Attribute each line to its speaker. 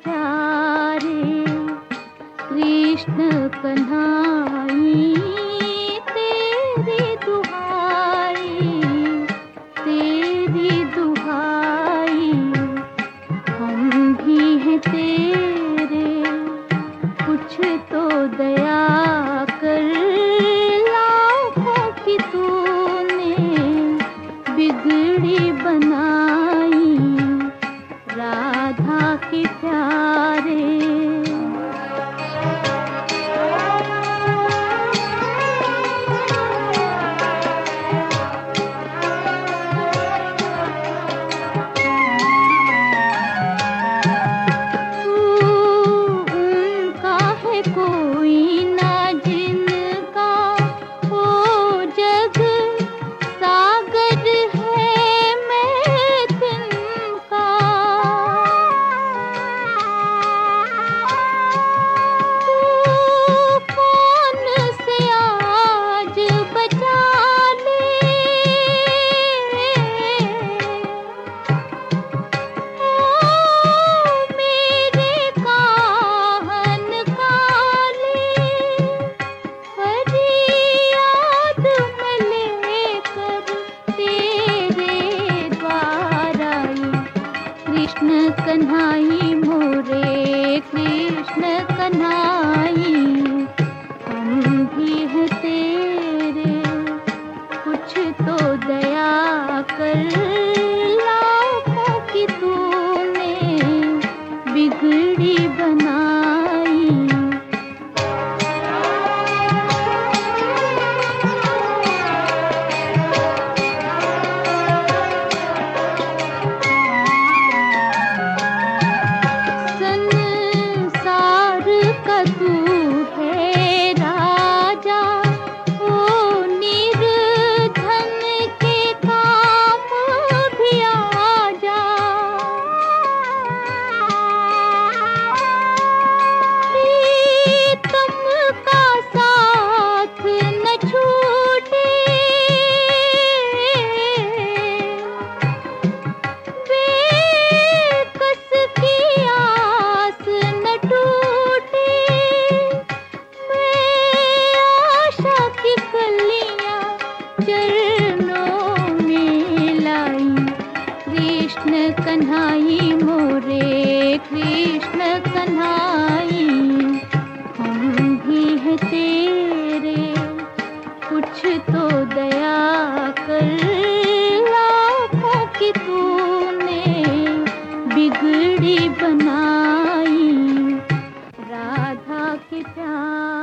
Speaker 1: प्यारे कृष्ण कन्हाई, तेरी दुहाई, तेरी दुहाई। हम भी हैं तेरे, कुछ तो दया कर, लाखों की तूने बिगड़ी बनाई, राधा के प्यारे। कृष्ण कन्हाई मोरे कृष्ण कन्हाई, हम भी हैं तेरे, कुछ तो दया कर, लाखों की तूने बिगड़ी बनाई। कृष्ण कन्हाई मोरे कृष्ण कन्हाई, हम भी हैं तेरे, कुछ तो दया कर, लाखों की तूने बिगड़ी बनाई, राधा के प्यार।